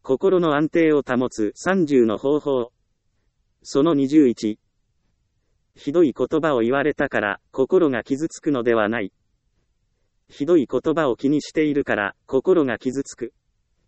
心の安定を保つ30の方法。その21。ひどい言葉を言われたから心が傷つくのではない。ひどい言葉を気にしているから心が傷つく。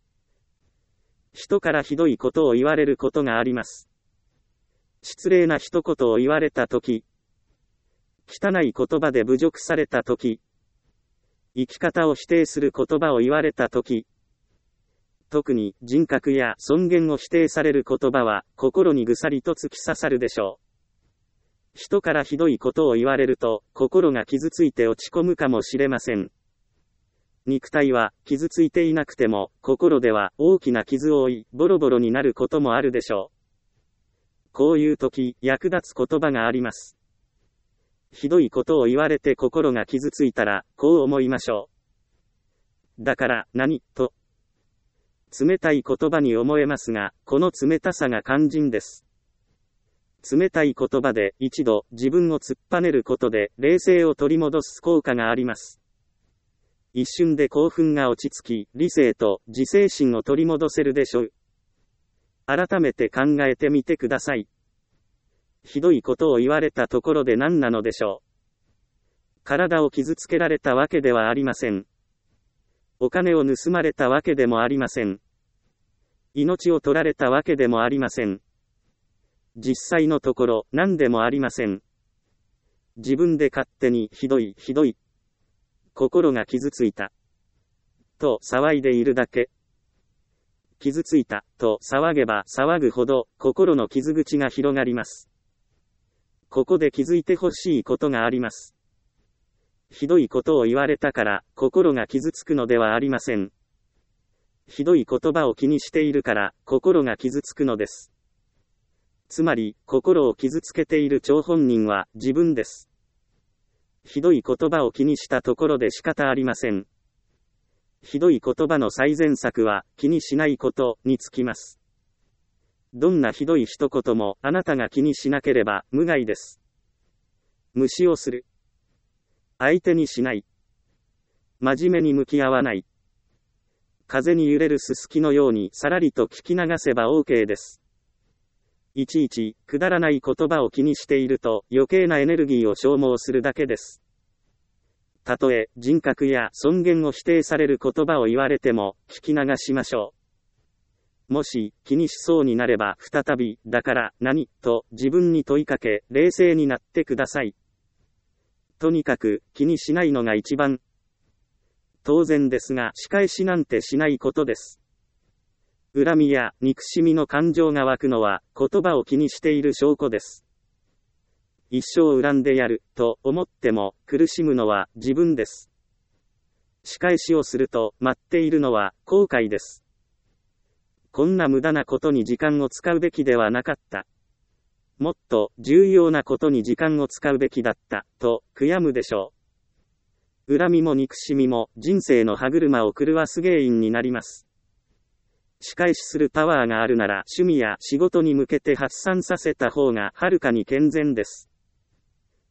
人からひどいことを言われることがあります。失礼な一言を言われたとき、汚い言葉で侮辱されたとき、生き方を否定する言葉を言われたとき、特に人格や尊厳を否定される言葉は心にぐさりと突き刺さるでしょう。人からひどいことを言われると心が傷ついて落ち込むかもしれません。肉体は傷ついていなくても心では大きな傷を負いボロボロになることもあるでしょう。こういう時役立つ言葉があります。ひどいことを言われて心が傷ついたらこう思いましょう。だから何と冷たい言葉に思えますが、この冷たさが肝心です。冷たい言葉で一度自分を突っぱねることで冷静を取り戻す効果があります。一瞬で興奮が落ち着き、理性と自制心を取り戻せるでしょう。改めて考えてみてください。ひどいことを言われたところで何なのでしょう。体を傷つけられたわけではありません。お金を盗まれたわけでもありません。命を取られたわけでもありません。実際のところ何でもありません。自分で勝手にひどい、心が傷ついたと騒いでいるだけ。傷ついたと騒げば騒ぐほど心の傷口が広がります。ここで気づいてほしいことがあります。ひどいことを言われたから心が傷つくのではありません。ひどい言葉を気にしているから心が傷つくのです。つまり心を傷つけている張本人は自分です。ひどい言葉を気にしたところで仕方ありません。ひどい言葉の最善策は気にしないことにつきます。どんなひどい一言もあなたが気にしなければ無害です。無視をする。相手にしない。真面目に向き合わない。風に揺れるすすきのようにさらりと聞き流せば OK です。いちいちくだらない言葉を気にしていると余計なエネルギーを消耗するだけです。たとえ人格や尊厳を否定される言葉を言われても聞き流しましょう。もし気にしそうになれば再びだから何と自分に問いかけ冷静になってください。とにかく気にしないのが一番当然ですが仕返しなんてしないことです。恨みや憎しみの感情が湧くのは言葉を気にしている証拠です。一生恨んでやると思っても苦しむのは自分です。仕返しをすると待っているのは後悔です。こんな無駄なことに時間を使うべきではなかった。もっと重要なことに時間を使うべきだったと悔やむでしょう。恨みも憎しみも人生の歯車を狂わす原因になります。仕返しするパワーがあるなら趣味や仕事に向けて発散させた方がはるかに健全です。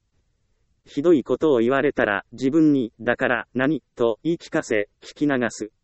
ひどいことを言われたら自分にだから何と言い聞かせ聞き流す。